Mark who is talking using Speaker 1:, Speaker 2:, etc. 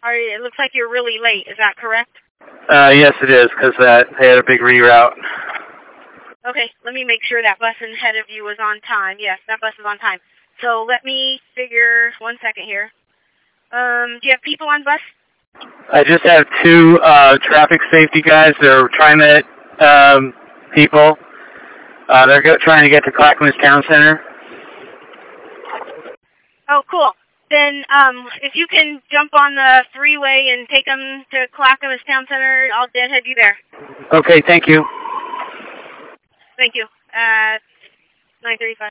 Speaker 1: It looks like you're really late. Is that correct?
Speaker 2: Yes, it is, because they had a big reroute.
Speaker 1: Okay, let me make sure that bus ahead of you was on time. Yes, that bus is on time. So let me figure 1 second here. Do you have people on bus?
Speaker 2: I just have two traffic safety guys. They're TriMet people. They're trying to get to Clackamas Town Center.
Speaker 1: Oh, cool. Then if you can jump on the freeway and take them to Clackamas Town Center, I'll head you there.
Speaker 2: Okay, thank you.
Speaker 1: Thank you. 9:35.